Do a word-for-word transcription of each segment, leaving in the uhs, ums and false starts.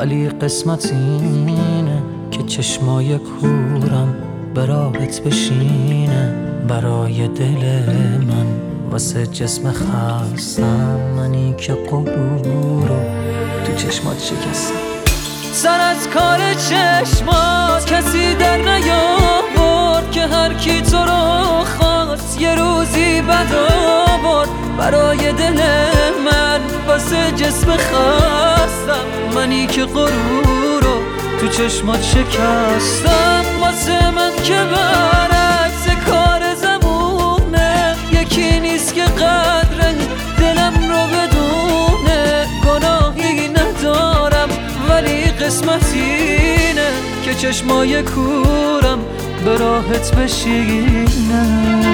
ولی قسمت اینه که چشمای کورم به راحت بشینه برای دل من، واسه جسم خستم منی که غرور رو تو چشمات شکستم. سر از کار چشمات کسی در نیاورد که هر کی تو رو خواست یه روزی بد آورد برای دل من، واسه جسم خستم منی که غرور رو تو چشمات شکستم. واسه من که برعکس کار زمونه، یکی نیست که قدر دلم رو بدونه. گناهی ندارم ولی قسمت اینه که چشمای کورم به راحت بشینه.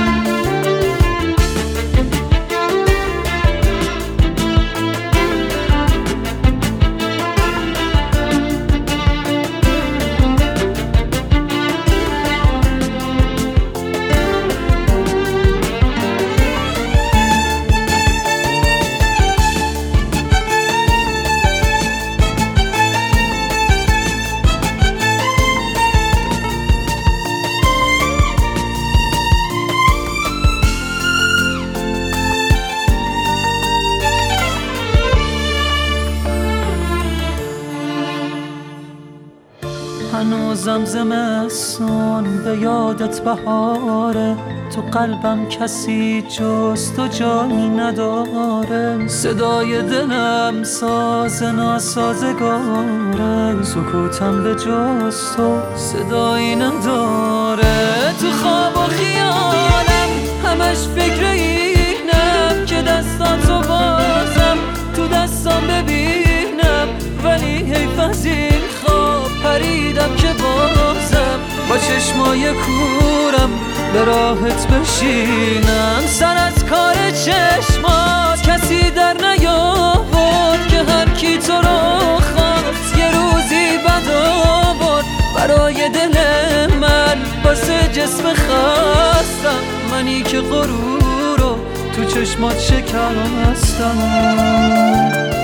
هنوزم زمستون به یادت بهاره، تو قلبم کسی جز تو جایی نداره. صدای دلم ساز ناسازگاره، سکوتم به جز تو صدایی نداره. تو خواب و خیالم همش فکر اینم که دستاتو بازم تو دستام ببینم، ولی حیف از این خواب پریدم که بازم با چشمای کورم به راحت بشینم. سر از کار چشمات کسی در نیاورد که هر کی تو رو خواست یه روزی بد آورد برای دل من، واسه جسم خستم منی که غرور رو تو چشمات شکستم.